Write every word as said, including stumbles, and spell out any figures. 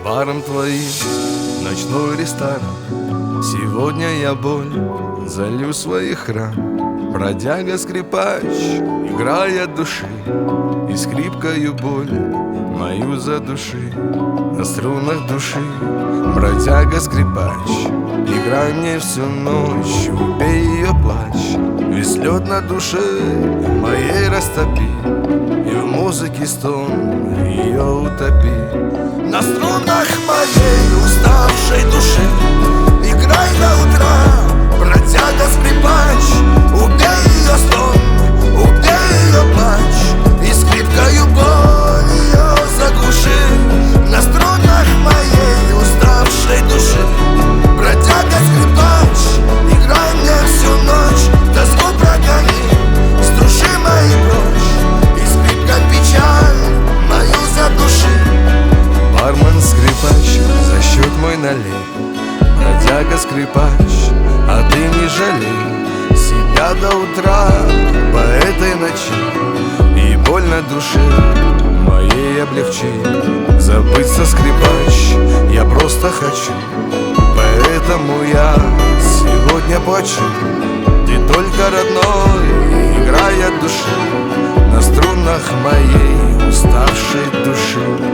баром твоим, ночной ресторан. Сегодня я боль залью своих ран. Бродяга-скрипач, играя от души, и скрипкою боль мою задуши. На струнах души, бродяга-скрипач, играй мне всю ночь, убей ее плач. Весь лед на душе моей растопи, и в музыке стон ее утопи. На струнах моей уставшей души играй до утра, бродяга-скрипач, убей ее стон, убей ее плач, и скрипкою боль ее заглуши. На струнах моей уставшей души, бродяга-скрипач, играй мне всю ночь, тоску прогони с души моей прочь, и скрипка печаль мою задуши. Бармен-скрипач, за счет мой налей, бродяга-скрипач, а ты не жалей себя до утра по этой ночи, и боль на душе моей облегчи. Забыться, скрипач, я просто хочу, поэтому я сегодня плачу. Ты только родной, играй от души на струнах моей уставшей души.